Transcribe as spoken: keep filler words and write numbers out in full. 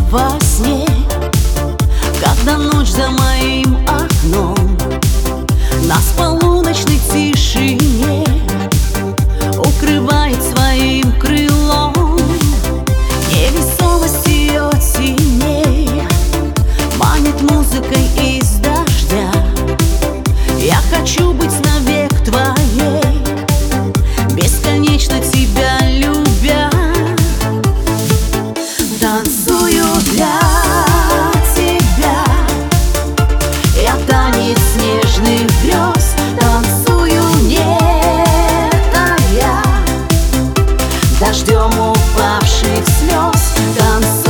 во сне, когда ночь за моим окном нас в полуночной тишине укрывает своим крылом. Невесомость ее теней манит музыкой из дождя. Я хочу быть навек твоей, бесконечно тебя любя. Танцую для тебя, я танец нежных грез. Танцую не тая, дождем упавших слез. Танцую